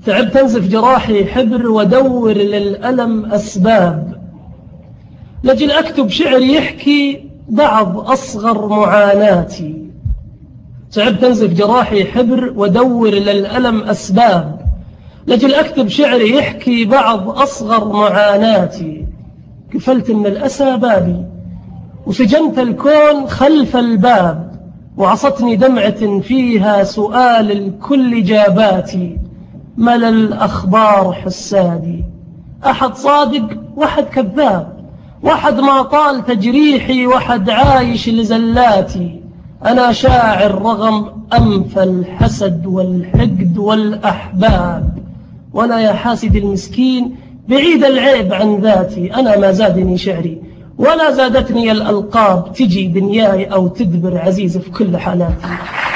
تعبت أنزف جراحي حبر ودور للألم أسباب، لجل أكتب شعر يحكي بعض أصغر معاناتي. تعبت أنزف جراحي حبر ودور للألم أسباب، لجل أكتب شعر يحكي بعض أصغر معاناتي. قفلت من الأسى بابي وسجنت الكون خلف الباب، وعصتني دمعة فيها سؤال الكل جاباتي. ملا الأخبار حسادي، أحد صادق وحد كذاب، وحد ما طال تجريحي وحد عايش لزلاتي. أنا شاعر رغم أنف الحسد والحقد والأحباب، وأنا يا حاسد المسكين بعيد العيب عن ذاتي. أنا ما زادني شعري ولا زادتني الألقاب، تجي دنياي أو تدبر عزيز في كل حالاتي.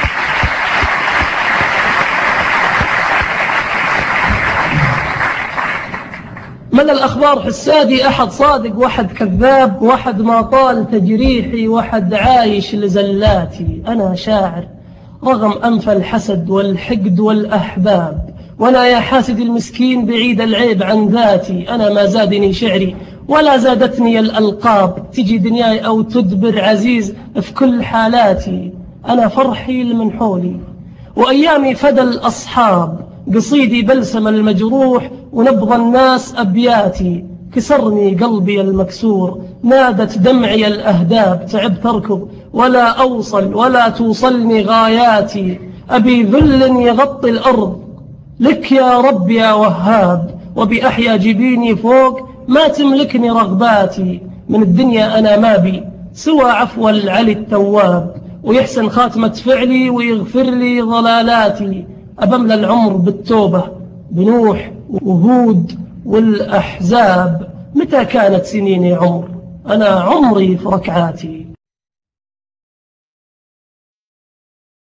ملا الأخبار حسادي، أحد صادق وحد كذاب، وحد ما طال تجريحي وحد عايش لزلاتي. أنا شاعر رغم أنف الحسد والحقد والأحباب، وأنا يا حاسد المسكين بعيد العيب عن ذاتي. أنا ما زادني شعري ولا زادتني الألقاب، تجي دنياي أو تدبر عزيز في كل حالاتي. أنا فرحي لمن حولي وأيامي فدى الأصحاب، قصيدي بلسم المجروح ونبض الناس أبياتي. كسرني قلبي المكسور نادت دمعي الأهداب، تعبت أركض ولا أوصل ولا توصلني غاياتي. أبي ذل يغطي الأرض لك يا رب يا وهاب، وبأحيا جبيني فوق ما تملكني رغباتي. من الدنيا أنا ما بي سوى عفو العلي التواب، ويحسن خاتمة فعلي ويغفر لي ضلالاتي. أبملى العمر بالتوبة بنوح وهود والأحزاب، متى كانت سنيني عمر؟ أنا عمري في ركعاتي.